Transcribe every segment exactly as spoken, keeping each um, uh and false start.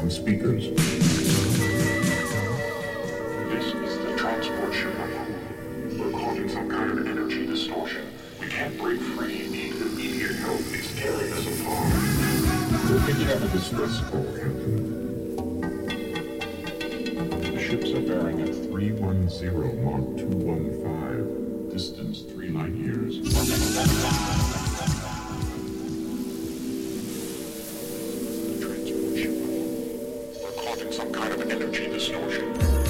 on speakers. This is the transport ship. We're causing some kind of energy distortion. We can't break free. Need immediate help. It's carrying us afar. We're picking up a distress call, Captain. The ships are bearing at three one zero Mark two one five. Distance three light years. Some kind of energy distortion.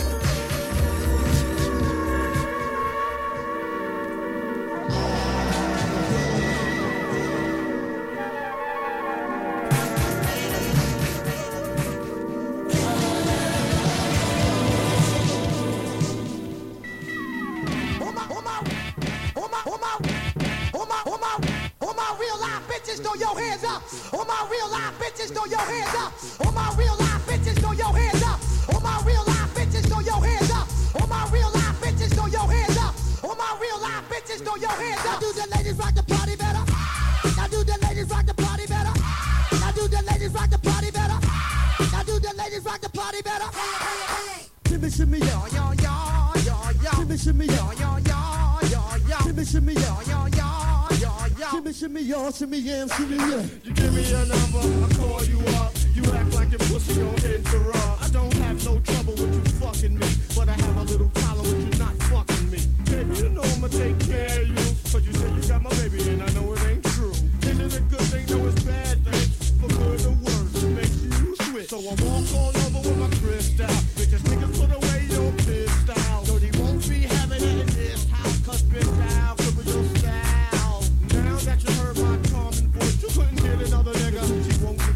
Throw your hands up. All my real life bitches, throw your hands up. All my real life bitches, throw your hands up. All my real life bitches, throw your hands up. All my real life bitches, throw your hands up. All my real life bitches, throw your hands up. Now do the ladies rock the party better? Now do the ladies rock the party better? Now do the ladies rock the party better? Now do the ladies rock the party better? Shimmy shimmy y'all y'all y'all y'all y'all. Shimmy shimmy y'all y'all y'all y'all y'all. Shimmy shimmy y'all y'all y'all. Shimmy, shimmy, y'all, shimmy, yeah, shimmy, yeah. You give me your number, I call you up. You act like your pussy on interrupt. I don't have no trouble with you fucking me, but I have a little problem with you not fucking me. Baby, you know I'ma take care of you, cause you say you got my baby and I know it ain't true. Is it a good thing? No, it's bad thing. For good or worse, it makes you switch. So I walk all over with my crystal. Bitches, niggas put away your pistol. So they won't be having it in this house, cause bitch, I'll cripple your style. Now that you heard my calming voice, you couldn't get another nigga. She won't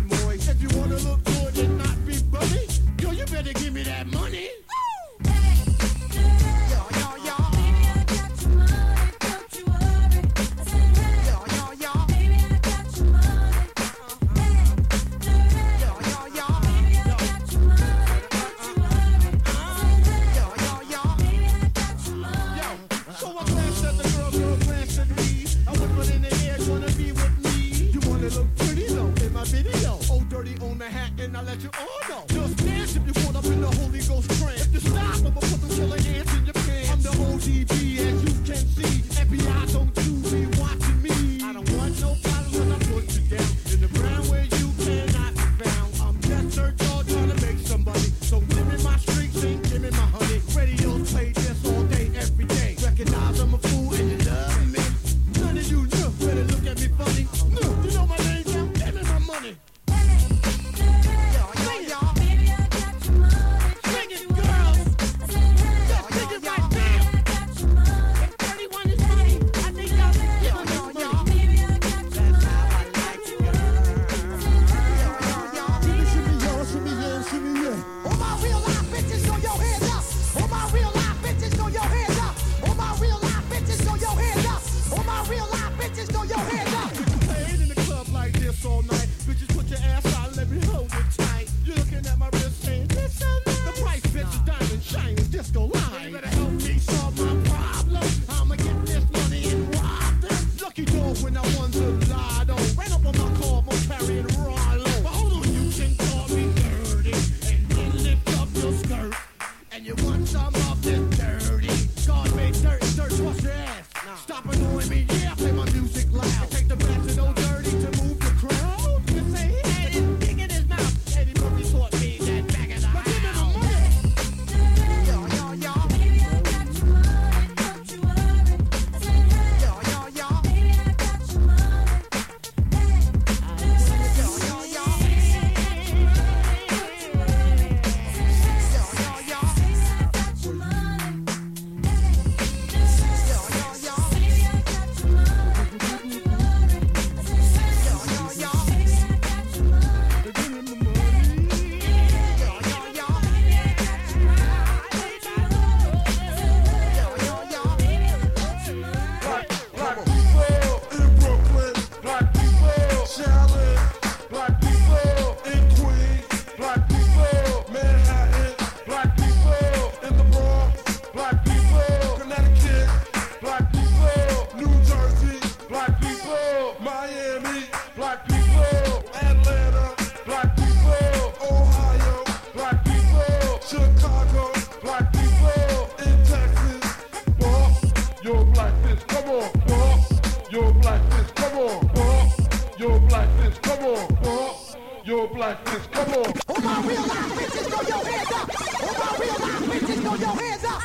Yo, Blackness, come on. All my real life bitches, throw your hands up. All my real life bitches, throw your hands up.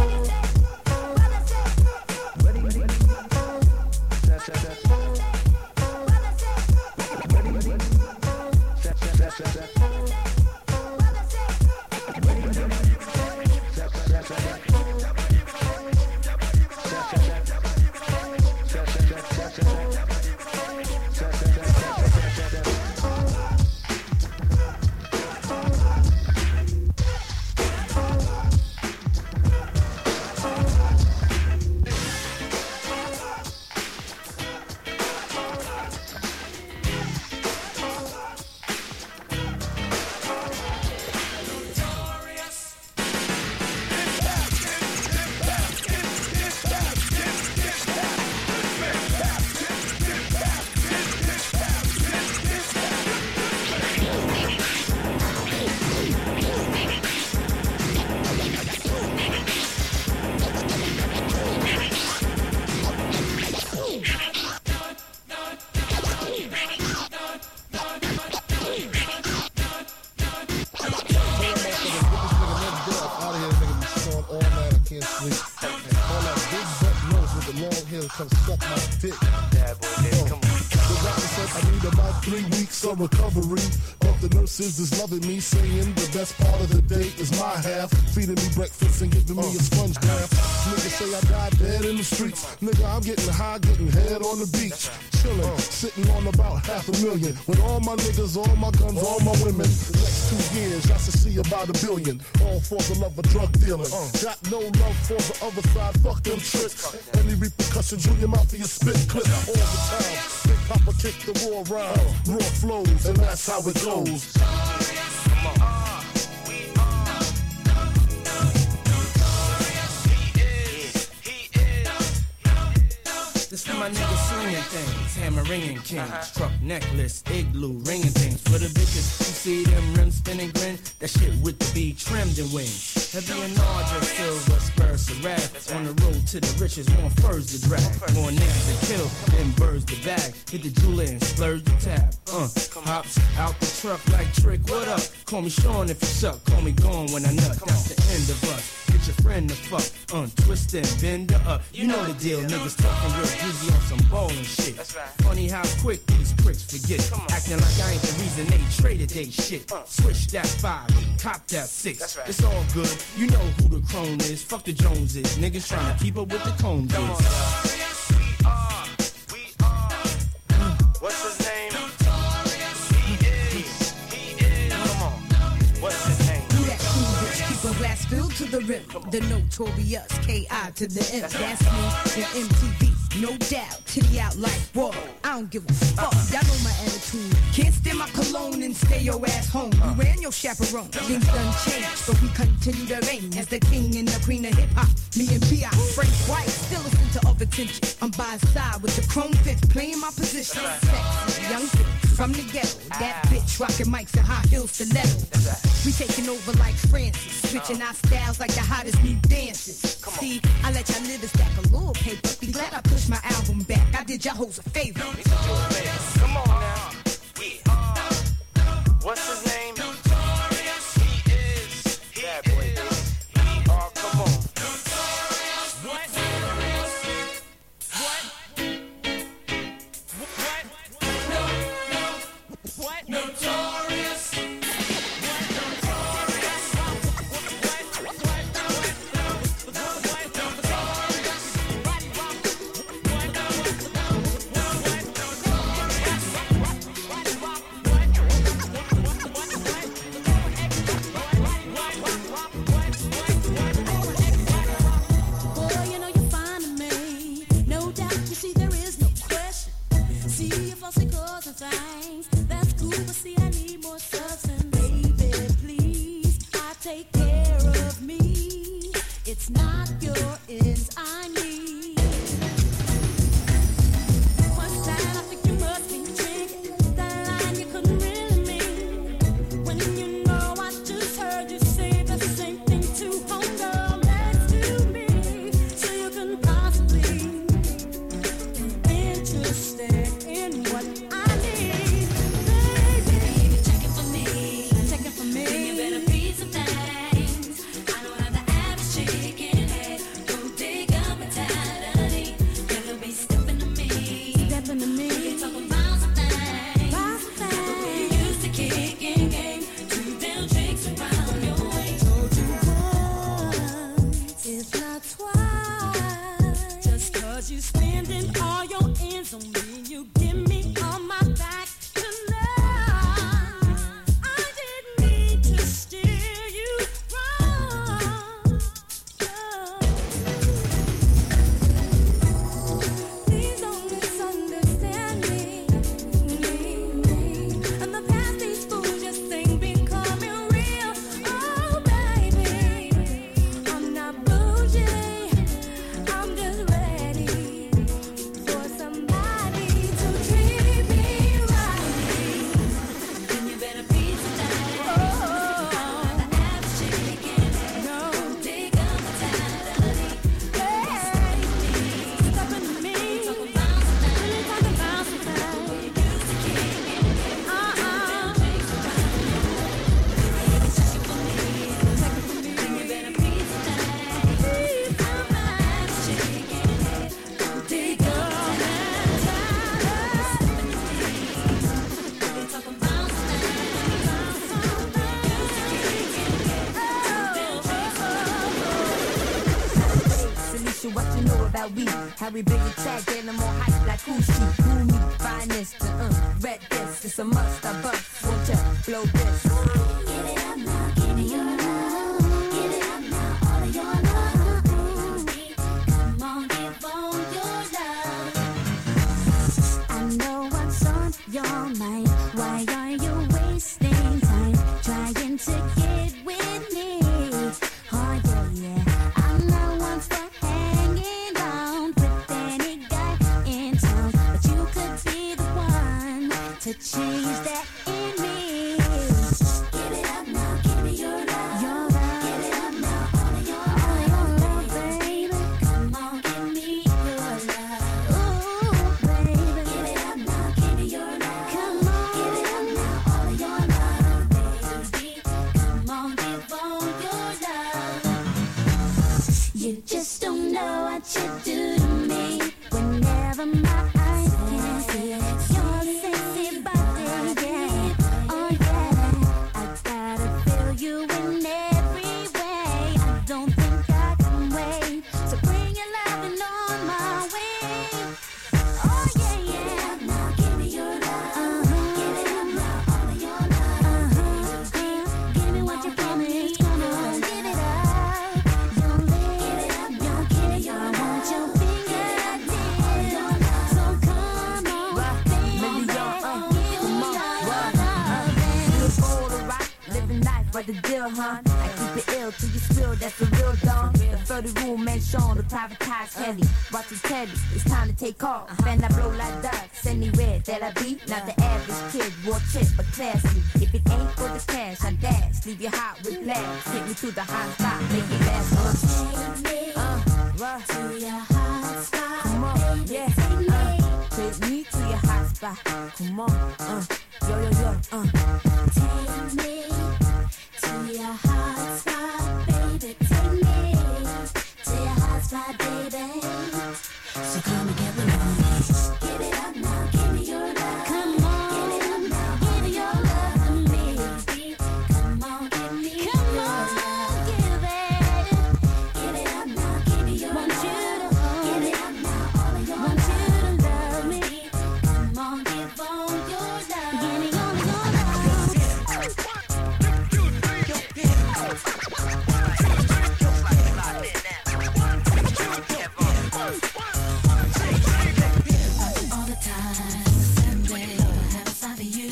Come suck my dick. Bad boy, uh, come on. The doctor said I need about three weeks of recovery. But the nurses is loving me, saying the best part of the day is my half. Feeding me breakfast and giving me a sponge bath. Niggas say I died dead in the streets. Nigga, I'm getting high, getting head on the beach. Chillin', sitting on about half a million. With all my niggas, all my guns, all my women. The next two years, I should see about a billion. All for the love of drug dealing. Got no love for the other side, fuck them tricks. Any repercussions, you your mouth for your spit clip all the time. Big Papa kick the raw rhyme, raw flows, and that's how it goes. This for my niggas swinging things, hammer ringing kings, uh-huh. Truck necklace, igloo, ringing things. For the bitches who see them rims spinning grin, that shit with the B trimmed in wings. Heavy and larger, silver spurs to wrath. On the road to the riches, more furs to drag. More niggas to kill, then birds to bag. Hit the jeweler and splurge the tab. Uh, hops out the truck like Trick, what up? Call me Sean if you suck, call me gone when I nut. That's the end of us. Get your friend to fuck, untwist and bend her up. You know the deal, niggas talking real greasy on some ballin' shit. Funny how quick these pricks forget. Acting like I ain't the reason they traded they shit. Switch that five, cop that six. It's all good, you know who the crone is. Fuck the Joneses, niggas trying to keep up with the Cones. Yes, we are, we are. What's his name? He is, he is. Come on, what's his name? Do that cool bitch, keep a glass filled to the rim. The notorious K I to the M. That's me, the M T V. No doubt, titty out like, whoa, I don't give a fuck, y'all know my attitude. Can't stand my cologne and stay your ass home. You ran your chaperone, things done changed, but we continue to reign as the king and the queen of hip-hop. Me and B I Frank White, still a center of attention. I'm by his side with the chrome fits, playing my position. Sexy, young bitch from the ghetto, that bitch rocking mics and high heels stiletto. We taking over like Francis, switching our styles like the hottest new dances. See, I let y'all live and stack a little paper. Be glad I pushed my album back. I did y'all hoes a favor. Come on now. We are. What's his name? He is. He is. We are. Come on. What? What? What? No, no. What? Notorious. Things. That's cool, but see, I need more substance. Baby, please, I take care of me. It's not your ends I need. One time I think you must be drinking. That line you couldn't really mean. When you know I just heard you say the same thing to homegirl next to me. So you can possibly be interested in what I about we. How we bring the track, get them more hype like who street. Who me, finest, uh, red this. It's a must, I bust. Won't ya blow this? Get it up now, give me your love. Get it up now, all of your love, baby. Come on, give all your love. I know what's on your mind. Why are you wasting time trying to get with me? Oh yeah, yeah. I'm not one for hanging around with any guy in town, but you could be the one to change that in me. Give it up now, give me your love. Your love. Give it up now, all of your all love, your love, baby. Come on, give me your love. Ooh, baby. Give it up now, give me your love. Come on, give it up now, all of your love, baby. Come on, give all your love. You just don't know what you do to me. Whenever my eyes can see your sexy body, yeah. Oh yeah, I gotta feel you in every way. I don't think I can wait, so bring your loving on my way. Oh yeah, yeah. Now give me your love. Uh-huh. Give it up now, all of your love. Uh-huh. Give me what you promised. Come on, give it up. Your lips, give it up now, give me your love. I want your fingertips, so come on, baby. Million, uh, Give come me on, your what? love, You look bold to rock, living life, what the deal, huh? I keep it ill till you spill, that's the real dawn. The thirty rule mention the privatized heli. Watching telly, it's time to take off. And I blow like ducks anywhere that I be. Not the average kid, war chip, but classy. If it ain't for the cash, I dash. Leave you hot with blast. Take me to the hot spot, make it last. Take me Uh, what? to your hot spot. Come on, yeah. Uh, take me to your hot spot. Come on, uh, yo, yo, yo, uh. Take me to your hot spot, baby. Take me to your hot spot, baby. So come and get with me. Give it up now, give me your love. Come on, give it up now, give me your love to me. Come on, give me your love. Give it. Give it up now, give me your love. Want you to hold it up now, all of your want you to love me. Come on, give all your love. Give me all your love. All the time, Sunday, have a side for you.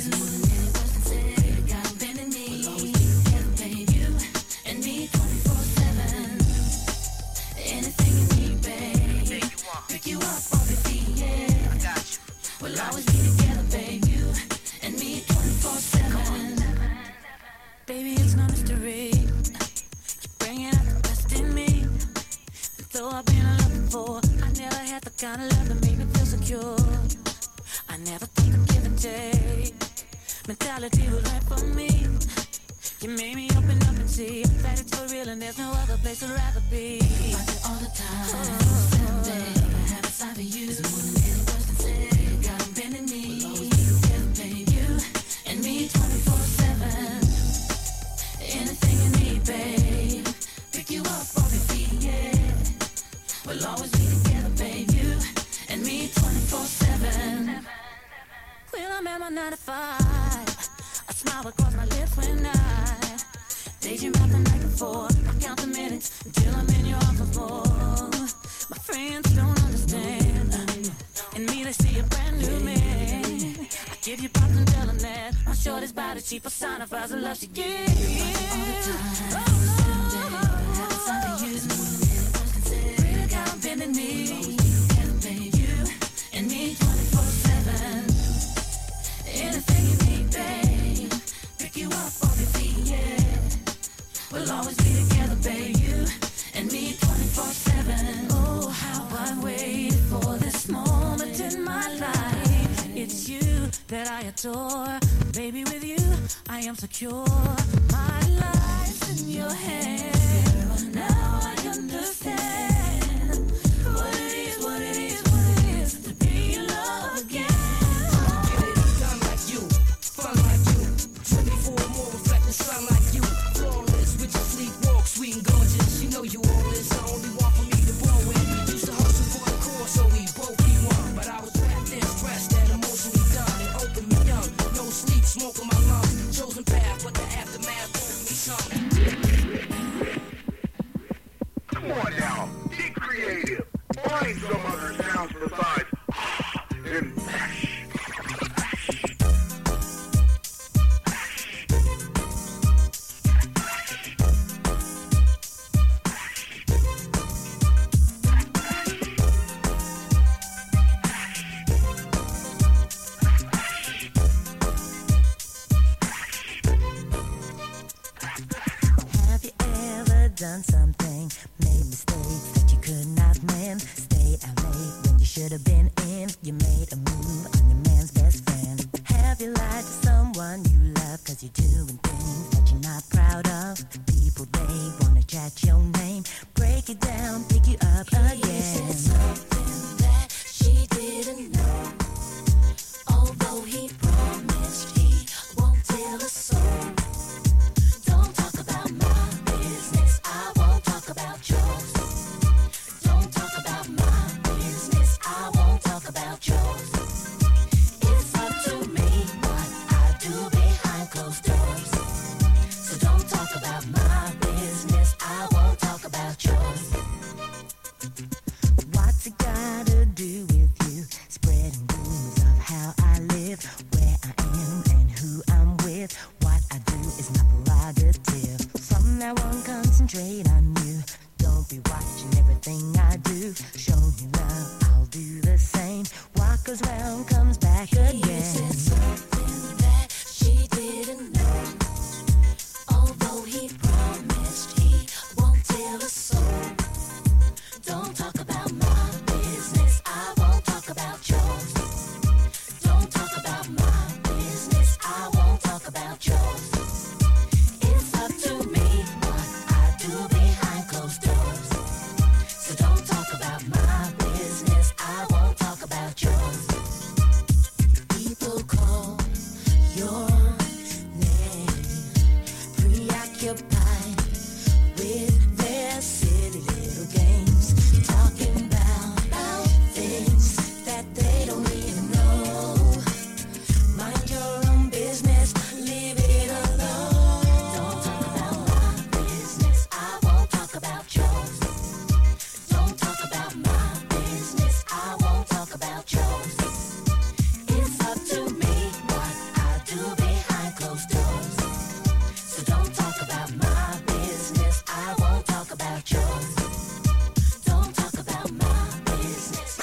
Got a bend in me, baby, you and me twenty-four seven. Anything you need, babe. Pick you up off your feet, yeah. I got you. We'll always be together, babe, you and me twenty-four seven. Baby, it's no mystery. You're bringing out the best in me. And though I've been in love before, I never had the kind of love that made me feel secure. I never thought the give and take mentality was right for me. You made me open up and see that it's for real and there's no other place I'd rather be. Watch it all the time. Someday I have a side for you. It's more than any words can say. Got 'em bending me. We'll always be together, babe. You and me twenty-four seven. Anything you need, babe. Pick you up off your feet, yeah. We'll always be together, babe. You and me twenty-four seven. When I'm at my nine to five, a smile across my lips when I daydream about the night before. I count the minutes until I'm in your arms once more. My friends don't understand. In me they see a brand new man. I give you props and tell them that my shorty's body she personifies the love she gives. All the time, someday I have a side for you. Really got 'em bending me. Babe, you and me twenty-four seven. Anything you need, babe. Pick you up off your feet, yeah. We'll always be together, babe. You and me twenty-four seven. Oh, how I waited for this moment in my life. It's you that I adore. Baby, with you, I am secure. My life's in your hands. Now I understand what it is, what it is, what it is to be in love again. Done like you, fun like you, twenty-four more reflecting sun like you, flawless with your sleep walk, sweet and gorgeous. You know you all is the only one for me to blow in. Used to hustle for smoke in my lungs. Chosen path, but the aftermath won't be some. Come on now, get creative. Find some other sounds besides and done something, made mistakes that you could not mend, stayed out late when you should have been in, you made a move on your man's best friend. Have you lied to someone you love cause you're doing things that you're not proud of? People, they wanna chat your name, break it down, pick you up again. He said something that she didn't know, although he promised he won't tell a soul. Don't talk about my business, I won't talk about yours. Don't talk about my business, I won't talk about yours. It's up to me what I do behind closed doors. So don't talk about my business, I won't talk about yours. What's it gotta do with you? Spreading rumors of how I live, where I am and who I'm with. What I do is my prerogative. From now on, concentrate on you. Don't be watching everything I do. Show me love, I'll do the same. What goes round comes back again. He said something that she didn't know, although he promised he won't tell a soul. Don't talk about my business, I won't talk about yours. Don't talk about my business, I won't talk about yours. It's up to me what I do behind closed doors. So don't talk about my business, I won't talk about yours. People call your name, preoccupied with their silly little games, talking about, about things that they don't even know. Mind your own business, leave it alone. Don't talk about my business, I won't talk about yours. Don't talk about my business, I won't talk about yours. It's up to me what I do behind closed doors. So don't talk about my business, I won't talk about yours. Don't talk about my business.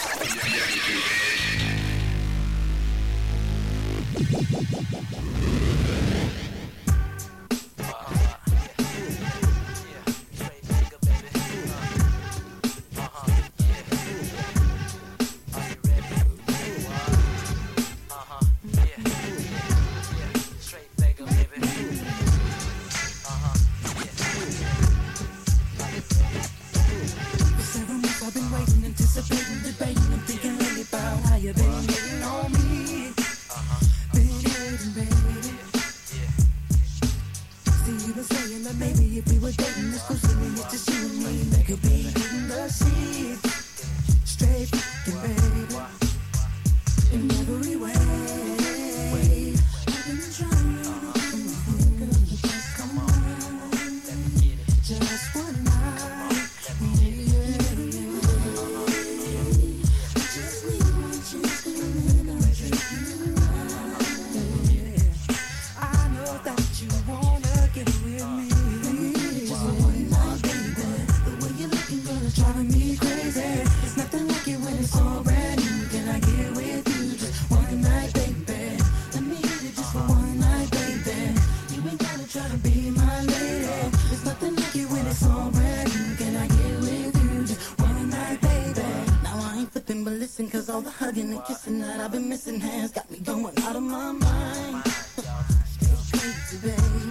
I've been waiting, anticipating, debating, and thinking lately about how you've been waiting on me. Been waiting, baby. See, you were saying that maybe if we were dating exclusively, it's just you and me, that could be in the seat. Straight fucking baby. In every way. I've been trying to think of the best. Come on. Just one night. Driving me crazy. It's nothing like it when it's all brand new. Can I get with you just one night, baby? Let me hit it just for one night, baby. You ain't gotta try to be my lady. It's nothing like it when it's all brand new. Can I get with you just one night, baby? Now I ain't flipping, but listen, cause all the hugging and kissing that I've been missing has got me going out of my mind. Crazy, baby.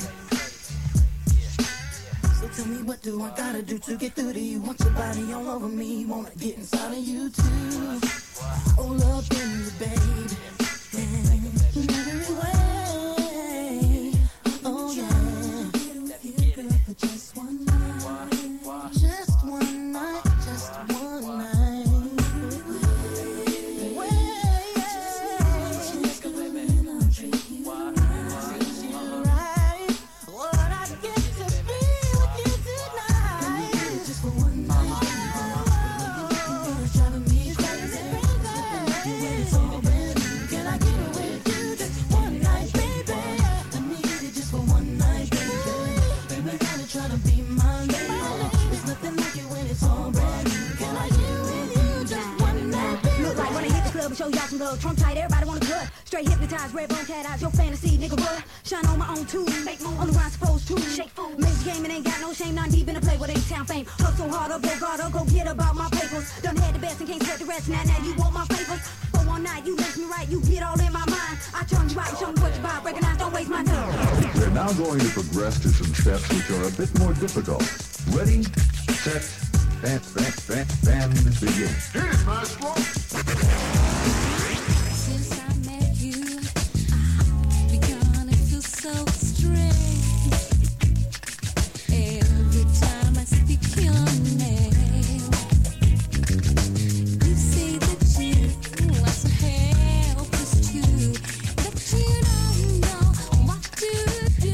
So tell me, what do I gotta do to get through to you? Want your body all over me, wanna get inside of you too. All up in you, baby. Yeah. In every way. Oh yeah. Girl, for just one night. Just one night. Just one night. Way, yeah. Just go and I'll treat you right. love, trump tight, everybody wanna cut. Straight hypnotized, red bone, cat eyes, your fantasy, nigga, what? Shine on my own too, make moves on the grind, supposed to. Shake food, major game and ain't got no shame, not deep in the play with A-Town fame. Hustle harder, go harder, go get about my papers. Done had the best and can't sweat the rest, now, now you want my favors. For one night, you make me right, you get all in my mind. I turn you out and show me what you buy, recognize, don't waste my time. We're now going to progress to some steps which are a bit more difficult. Ready, set, and, and, and, and begin. Hit it, maestro! Since I met you, I've begun to feel so strange. Every time I speak your name, you say that you are so helpless too, that you don't know what to do.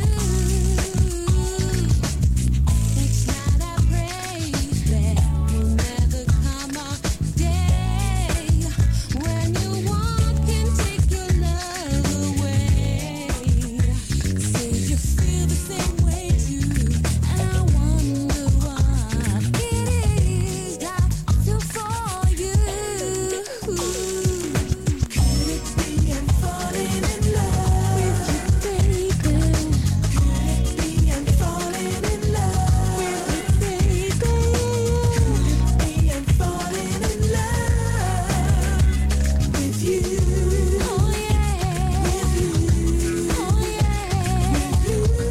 Each night I pray that will never come our day when you walk and take your love away. Say you feel the same way too, and I wonder what it is I feel for you. Could it be I'm falling in love with you, baby? Could it be I'm falling in love with you, baby? Could it be I'm falling in love with you? Oh yeah, with you. Oh yeah,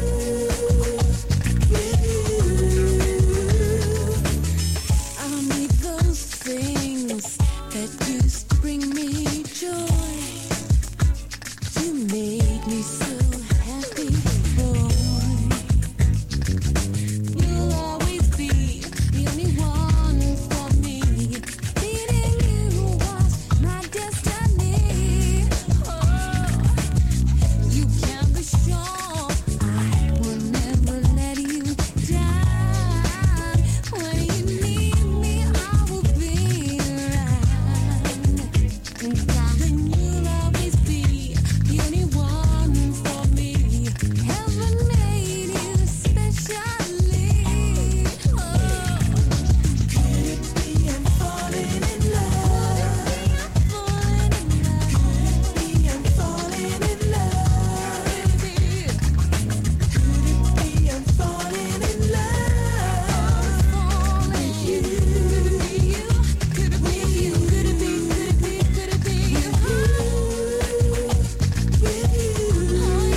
with you. I need those things that used to bring me joy. You made me so happy, boy. You'll always be the only one for me. Meeting you was my destiny. Oh, you can be sure I will never let you down. When you need me, I will be around. And you'll always be the only one for me. Heaven made you specially. Oh, could it be I'm falling in love? Falling in love. Could it be I'm falling in love? Could it be I'm falling in love? Falling you. Could it be you? Could it be you? Could it be? Could it be? Could it be you? With you. Oh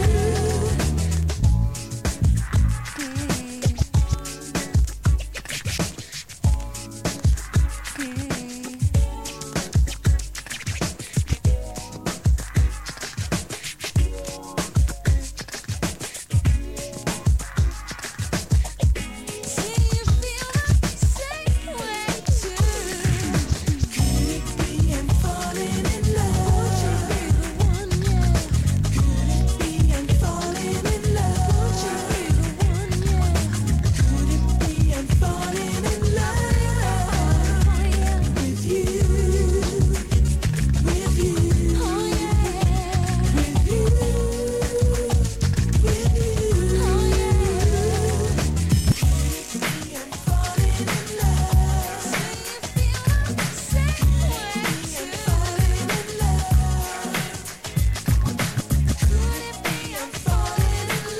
See you feel the same way too. Could it be I'm falling in love? Would you be the one, yeah? Could it be I'm falling in love? Would you be the one, yeah? Could it be I'm falling in love with you? With you. Oh yeah. With you. With you. Oh yeah. Could it be I'm falling in love? See you feel the same way too. Falling in love. Could it be I'm falling in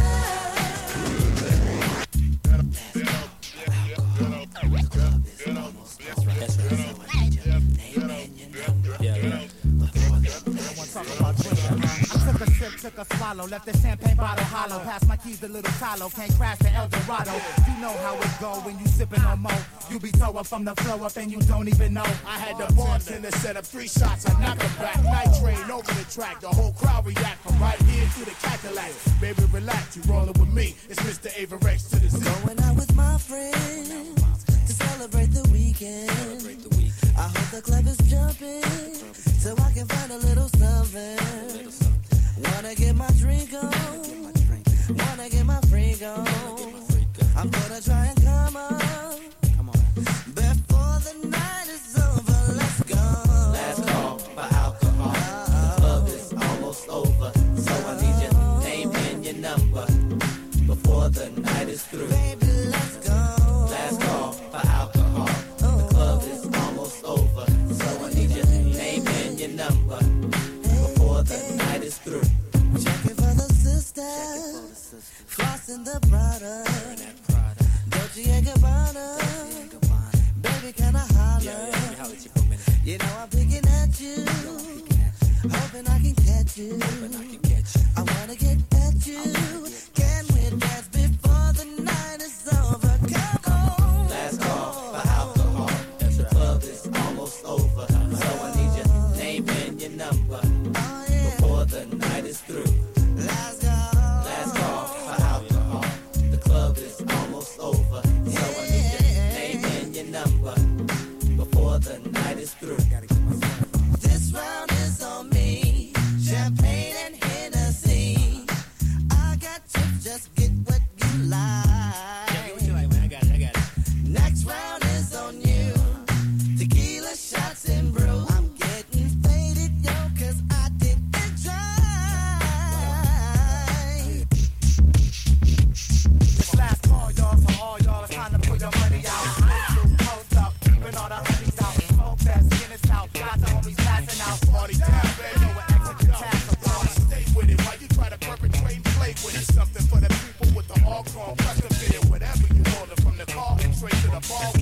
love? I took a sip, took a swallow, left the champagne bottle hollow. Passed my keys to little Talo, can't crash the El Dorado. You know how it go when you sippin' on mo. You be towed up from the flow up and you don't even know. I had the bartender set up three shots, I knock him back. Night train over the track, the whole crowd react from right here to the Cadillac. Baby, relax, you rollin' with me. It's Mister Averex to the Z. Going out with my friends to celebrate the weekend. I hope the club is jumping so I can find a little something. Wanna get my drink on, wanna get my freak on. I'm gonna try and come on before the night is over. Let's go. Last call for alcohol. The club is almost over, so I need your name and your number before the night is through. Baby, let's go. Last call for alcohol. The club is almost over, so I need your name Flossing the Prada. Dolce and Gabbana. Baby, can I holler? You know I'm picking at you. Hoping I can catch you. I wanna get at you. Can we dance before the night is over? Come on. Last call for alcohol. The club is almost over. So I need your name and your number before the night is through. Last call. Last call for alcohol. The club is almost over. So I need your name and your number before the night is through. This round is on me. Champagne and Hennessy. I got to just get what you like. Yeah, get what you like, man. I got it, I got it. Next round is on you. Tequila shots and brew. I'm getting faded, yo, cause I didn't try. This last call, y'all, for all y'all, it's time to put your money out. Post up, keeping all the honeys out. Smoke that skin is out. Got the homies passing out. Party time, baby. Yo, we're extra task about it. Stay with it while you try to perpetrate and play with it. Something for the people with the hardcore custom fit. Whatever you order from the car and straight to the bar.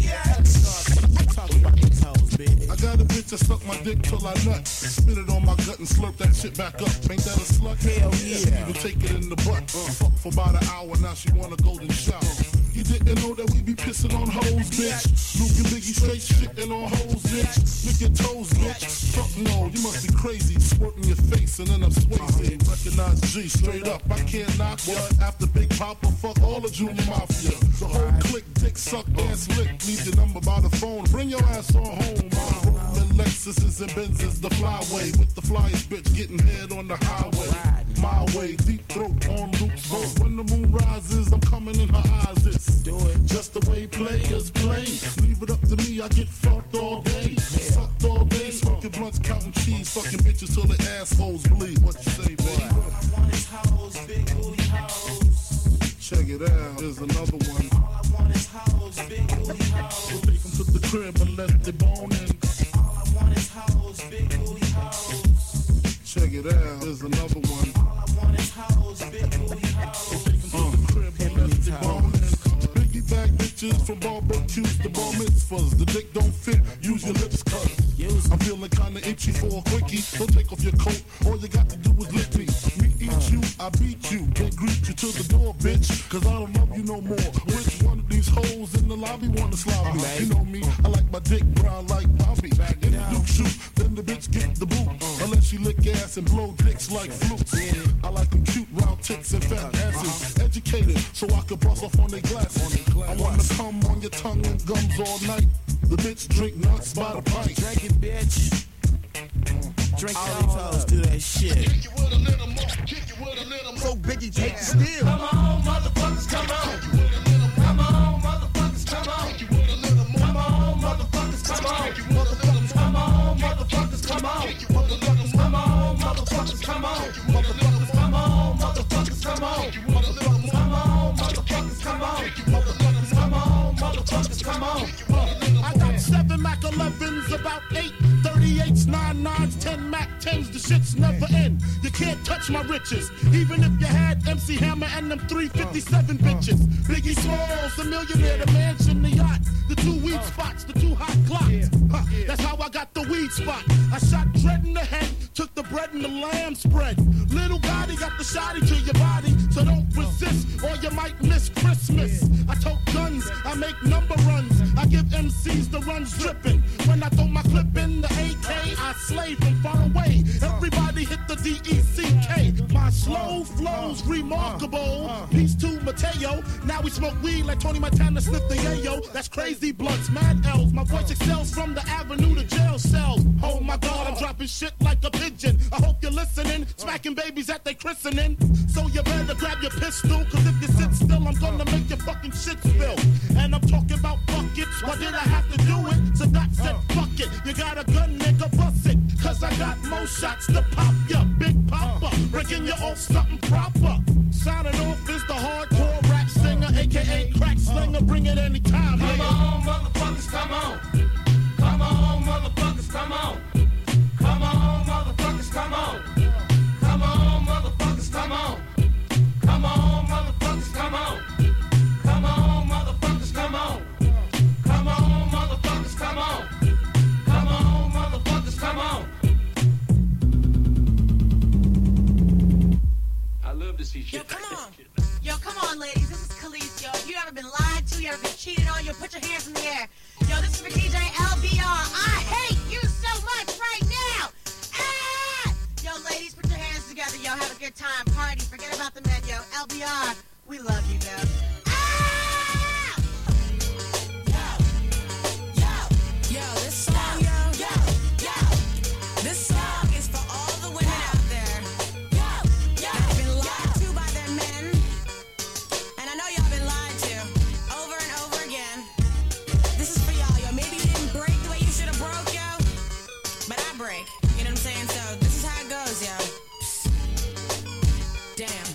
I got a bitch that suck my dick till I nut. Spit it on my gut and slurp that shit back up. Ain't that a slut? Hell yeah. Even take it in the butt. Uh, fuck for about an hour, now she want a golden shower. You didn't know that we be pissing on hoes, bitch. Luke and Biggie straight shitting on hoes, bitch. Lick your toes, bitch. Fuck no, you must be crazy. Squirting your face and then I'm Swayze. Recognize G, straight up, I can't knock ya. After Big Papa, fuck all the Junior Mafia. The whole clique, dick suck, ass lick. Leave your number by the phone, bring your ass on home. I'm rolling Lexuses and Benzes, the flyway. With the flyest bitch getting head on the highway. My way, deep throat on Luke's boat. When the moon rises, I'm coming in her eyes. It's do it just the way players play. Leave it up to me, I get fucked all day. Sucked all day, smoking blunts, counting cheese. Fucking bitches till the assholes bleed. What you say, baby? All I want is hoes, big booty hoes. Check it out, here's another one. All I want is hoes, big booty hoes. Take them to the crib and let the bone in. All I want is hoes, big booty hoes. Check it out, here's another one. All I want is hoes, big booty hoes. Take them to the crib and let the bone in. Bag bitches from barbecues to bar mitzvahs. The dick don't fit, use your lips cut. I'm feeling kinda itchy for a quickie. Don't take off your coat, all you got to do is lick me. Me eat you, I beat you. Can't greet you to the door, bitch, cause I don't love you no more. Which one of these hoes in the lobby wanna slob me? You know me, I like my dick brown like Bobby. In the Duke shoot, then the bitch get the boot. Unless she lick ass and blow dicks like flutes. I like them cute round tits and fat asses. Educated, so I can bust off on their glasses. I wanna come on your tongue and gums all night. The bitch drink nuts by the pint. Drink it, bitch. Drink all these hoes do that shit. So Biggie take the steal. Come on, motherfuckers, come on. Come on, motherfuckers, come on. Come on, motherfuckers, come on. Come on, motherfuckers, come on. Come on, motherfuckers, come on. Come on, motherfuckers, come on. Come on, motherfuckers, come on. Come on, motherfuckers, come on. I got seven Mac elevens, about eight thirty-eights, nine nines, ten Mac tens. The shit's never end. You can't touch my riches, even if you had M C Hammer and them three fifty-seven bitches. Biggie Smalls, the millionaire, the mansion, the yacht, the two weed spots, the two hot clocks. Huh, that's how I got the weed spot. I shot Dread in the head, took the bread and the lamb spread. Little Gotti got the shotty to your body, so don't resist or you might miss Christmas. I tote guns, I make number runs, I give M Cs the runs dripping. When I throw my clip in the A K, I slay from far away. Everybody hit the D E C K. My slow flow's remarkable. Peace to Mateo. Now we smoke weed like Tony Montana sniff the yayo. That's crazy blunts, mad L's. My voice excels from the avenue to jail cells. Oh my God, I'm dropping shit like a pigeon. I hope you're listening. Smacking babies at they christening. So you better grab your pistol, cause if you sit still, I'm gonna make your fucking shit spill. And I'm talking about buckets. Why did I have to do it? So Doc said, fuck it. You got a gun, nigga, bust it. Cause I got more shots to pop ya. Big Papa, breaking you off something proper. Signing off is the hardcore rap singer, aka crack slinger. Bring it anytime. Come on, motherfuckers, come on. Come on, motherfuckers, come on. Come on, motherfuckers, come on. Come on, motherfuckers, come on. Come on, motherfuckers. love to see Yo, shit. come on. Yo, come on, ladies. This is Khalees, yo. If you ever been lied to, you ever been cheated on, yo, put your hands in the air. Yo, this is for D J L B R. I hate you so much right now. Ah! Yo, ladies, put your hands together, yo. Have a good time. Party. Forget about the men, yo. L B R, we love you, yo. Yo, this song, yo, yo, yo. This song is for all the women out there. Yo, yo, that have been lied to by their men. And I know y'all been lied to over and over again. This is for y'all, yo. Maybe you didn't break the way you should have broke, yo. But I break. You know what I'm saying? So this is how it goes, yo. Damn.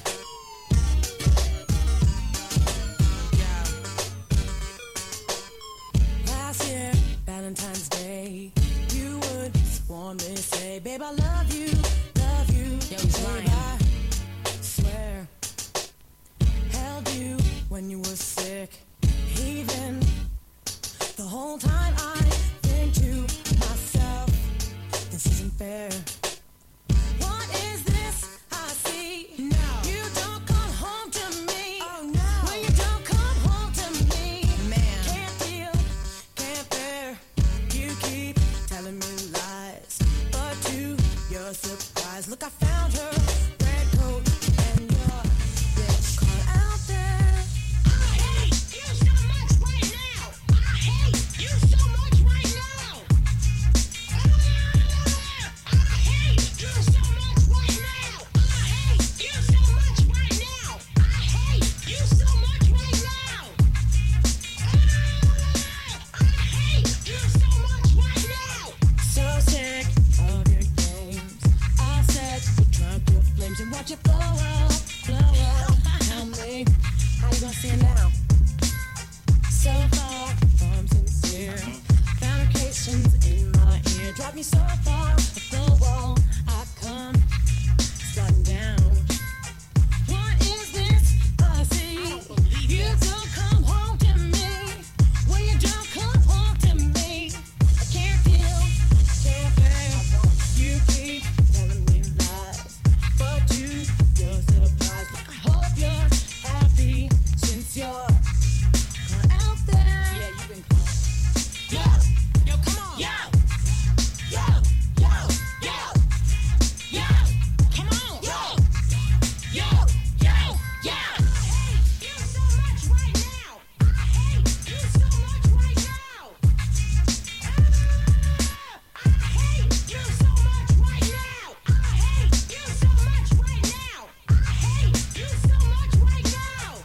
Last year, Valentine's Day, you would warmly say, babe, I love you, love you. Yo, he's lying. I swear, held you when you were sick, even the whole time I think to myself, this isn't fair. What is this I see? No. You don't come home to me. Oh, no. When you don't come home to me, man, can't deal, can't bear. You keep telling me lies, but to your surprise, look, I found her red coat and your bitch caught out there. I hate you so much right now. I hate you so much right now. I hate you so much right now. I hate you so much right now. I hate you so much right now. I hate you so much right now. So sick of your games. I said you drunk your flames and watch it blow up, blow up. Tell me, how you gonna see it now? So far from sincere, fabrications in my ear drive me so far off the wall. I come sliding down. What is this I see? You don't come home to me. When you don't come home to me, I can't deal, can't bear. You keep telling me lies, but to your surprise, I hope you're happy since you're gone out there. Yeah, you've been caught. Yo, yo, come on. Yo, yo, yo, yo, yo, come on. Yo, yo, yo, yo. I hate you so much right now. I hate you so much right now. I hate you so much right now. I hate you so much right now. I hate you so much right now.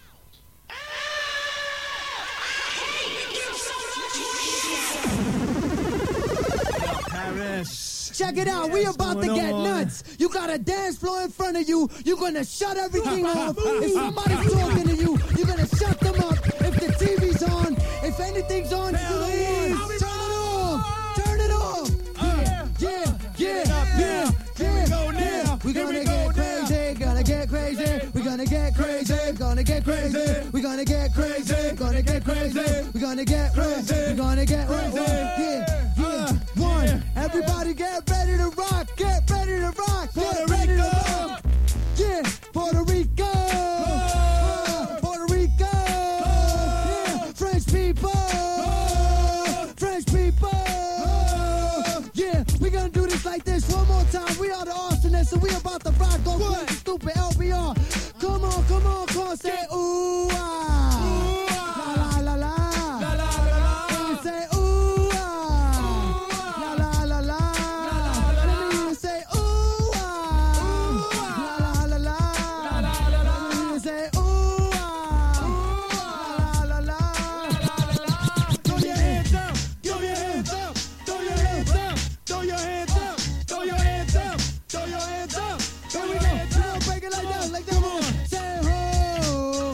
Paris. Check it out, we about to get nuts. You got a dance floor in front of you. You're gonna shut everything off. If somebody's talking to you, you're gonna shut them up. If the T V's on, if anything's on, please turn it off. Turn it off. Yeah, yeah, yeah, yeah, yeah, yeah. We're gonna get crazy, gonna get crazy. We're gonna get crazy, gonna get crazy. We're gonna get crazy, gonna get crazy. We're gonna get crazy, we're gonna get crazy. Yeah, yeah. One, everybody get ready to rock, get ready to rock, get ready to rock. Yeah, Puerto Rico, uh, Puerto Rico, yeah, French people, French people. Yeah, we gonna do this like this one more time. We are the arsonists and we about to rock. Go crazy, stupid L B R. Come on, come on, come on, say ooh ah, la la la la, la la la la. Say ooh ah, la la la la. Let me hear you say ooh ah, la la la la. Let me hear you say ooh ah, la la la. Throw your hands up, throw your hands up, throw your hands up, throw your hands up, throw your hands up, throw your hands up. Here we go, now break it like that, like that. Come on, say ho.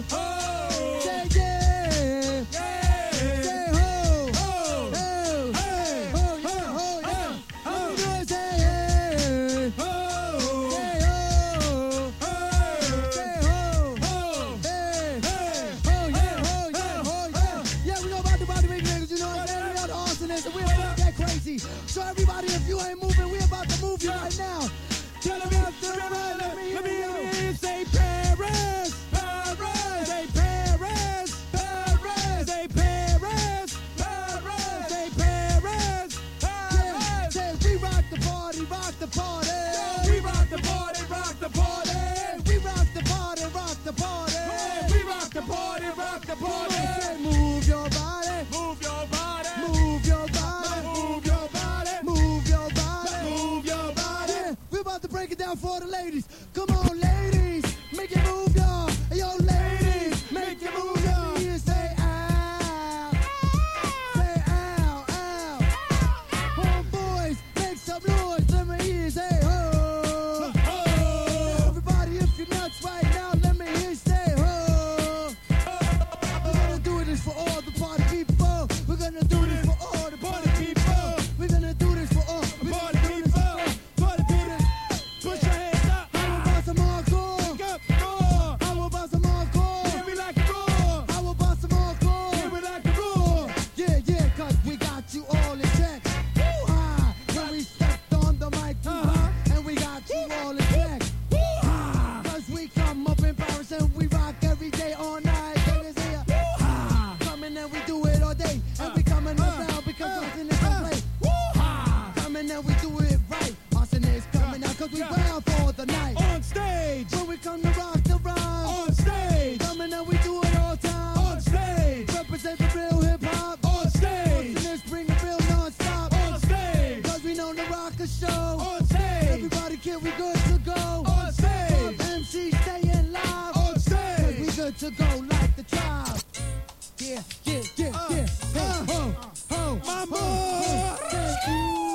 the party. Hey, we rock the party, rock the party. Say, move your body. Move your body. Move your body. Move your body. Move your body. Move your body. Yeah, we're about to break it down for the ladies. Come on, ladies. Make it move, y'all. Hey, yo, ladies. Make it move, y'all. You say, ow. Say, ow, ow. Homeboys, make some noise. Let me hear you say, oh. Oh. Everybody, if you're nuts right now, let me hear you say, oh. We're gonna do this for all the party people. We're gonna do this for all the party people. We're gonna do this for all the party people. Party people. Put your hands up. How about some hardcore? Up, roar. How about some hardcore? Yeah, we like it raw. How about some hardcore? Yeah, we like it raw. Yeah, yeah, cause we got you all in check. Woo-ha! When we stepped on the mic, uh-huh. And we got you all in check. Woo-ha! Cause we come up in Paris and we rock every day, all night. Ladies here. Woo-ha! Coming and we do it all day. And we coming around because Austin is gonna play. Woo-ha! Coming and we do it right. Austin is coming out cause we round for the night. On stage. When we come to rock the rhyme. On stage. Coming and we do it all time. On stage. Represent the real hip hop. On stage. Austin is bring the real non-stop. On stage. Cause we know the rock a show. On stage. Everybody can we good to go. On stage. M C staying live. On stage. Cause we good to go like the tribe. Yeah, yeah, yeah, Uh, yeah. Hey, uh, ho, ho, Mama. ho, ho. Say,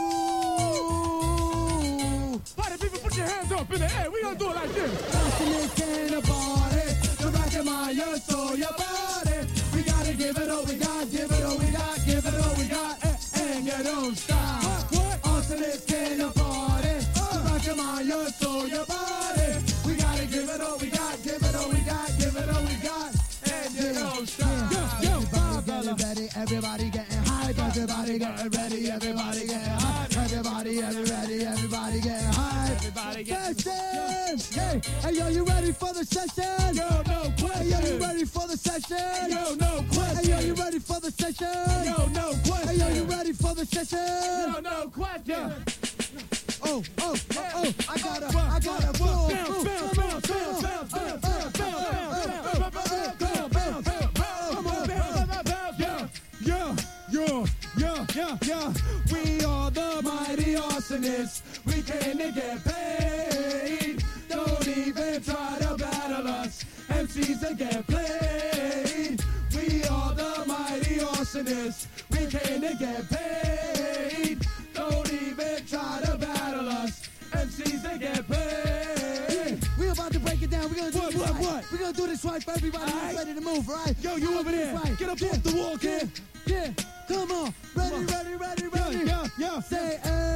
ooh. Party people, put your hands up in the air. We gonna do it like this. Austin is in a party. The rock and my your soul, your body. We gotta give it all we got, give it all we got, give it all we got, and, and you don't stop. What? Austin is in a party. The rock and my your soul, your body. We gotta give it all we got, give it all we got, give it all we got, and you don't stop. Yo, yo, Everybody getting ready, everybody getting hype, everybody getting ready, everybody getting hype, everybody getting ready, everybody getting hype. Everybody getting- Session! Hey, hey, yo, you ready for the session? Yo, no Hey, question. yo, you ready for the session? Yo, no Hey, question. yo, you ready for the session? Yo, no question. Hey, yo, you ready for the Yo, session? no question. Oh, oh, oh, oh, I gotta, I gotta, boom, Bounce, boom, bounce, come bounce, on, bounce, come on, bounce, bounce, uh, bounce, uh, bounce, bounce, uh, bounce, uh, bounce, uh, bounce, bounce, come on, bounce, bounce, yeah, yeah, yeah, yeah, yeah, yeah. We are the mighty arsonists. We came to get paid. Don't even try to battle us. M Cs that get played. We are the mighty arsonists. We came to get paid. Don't even try to battle us. M Cs that get paid. We're about to break it down. We're gonna do What, this what, right. what? We're gonna do this right for everybody who's Aight. ready to move, all right? Yo, you We're over gonna do there. this right. Get up Yeah, off the wall, kid. Yeah, yeah, come on. Ready, Come on. ready, ready, Yeah, ready. yeah, yeah. Say,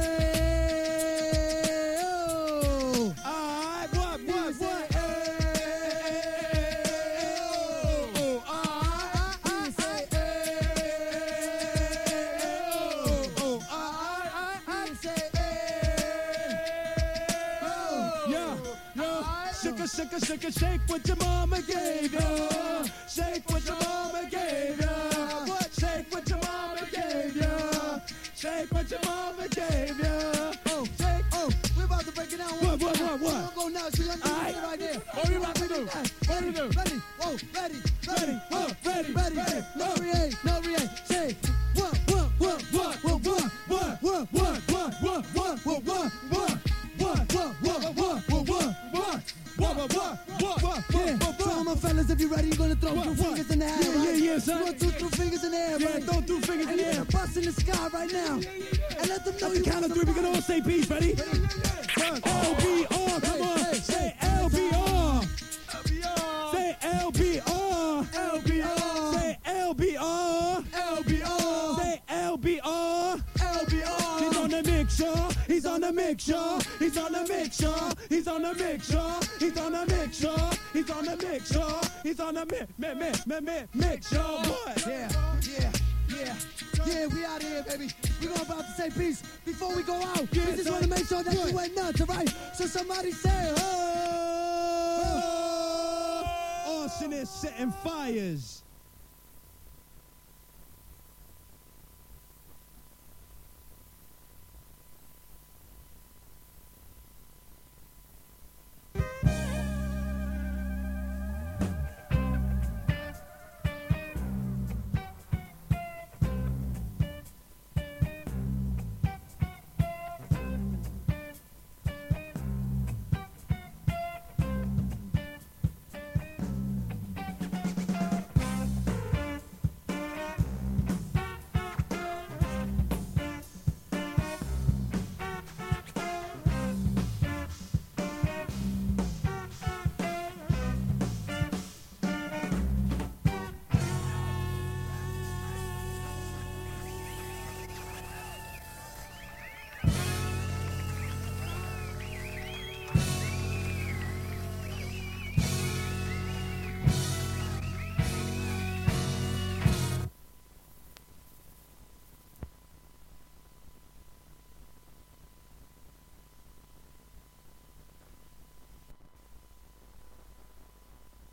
hey, oh. Alright, what, what, what? Shake a, shake a, shake what your mama gave ya. Shake what your mama gave ya. What? Shake what your mama gave ya. Shake what your mama gave ya. Oh, shake. Oh, we're about to break it down. What, what, what, what? We're gonna go now. She's gonna do Aight. it right there. What we about to do? What we do? Ready, whoa, ready, ready, Ready, whoa, ready, ready, ready, no oh. react, no react. Say, what, what, what, what, what, what, What? what, What? What? What? What? What? What? What? What? what, what, what, what, what, what. What? What? What? What? What? Yeah, What? so all my fellas, if you're ready, you're gonna throw What, two what? fingers in the air, Yeah, right? yeah, yeah, son. You want two, two fingers in the air, Yeah, right? throw two fingers in And the you're air. gonna bust in the sky right now. And let them know At the you count got of three, we can some all say peace. Ready? L B R, come on. Hey, hey, Say L B R. L B R. Say L B R. L B R. Say L B R. L B R. Say L B R. L B R. He's on the mixture. He's on the mixture. He's on the mixture. He's on the mixture. He's on the mixture. He's on the mixture. He's on the mi mi mi mi mi mixture. What? Yeah, yeah, yeah. Yeah, we out of here, baby. We gonna about to say peace before we go out. Yeah, we just son. wanna make sure that Good. you went nuts, alright? So somebody say, oh! Austin is setting fires.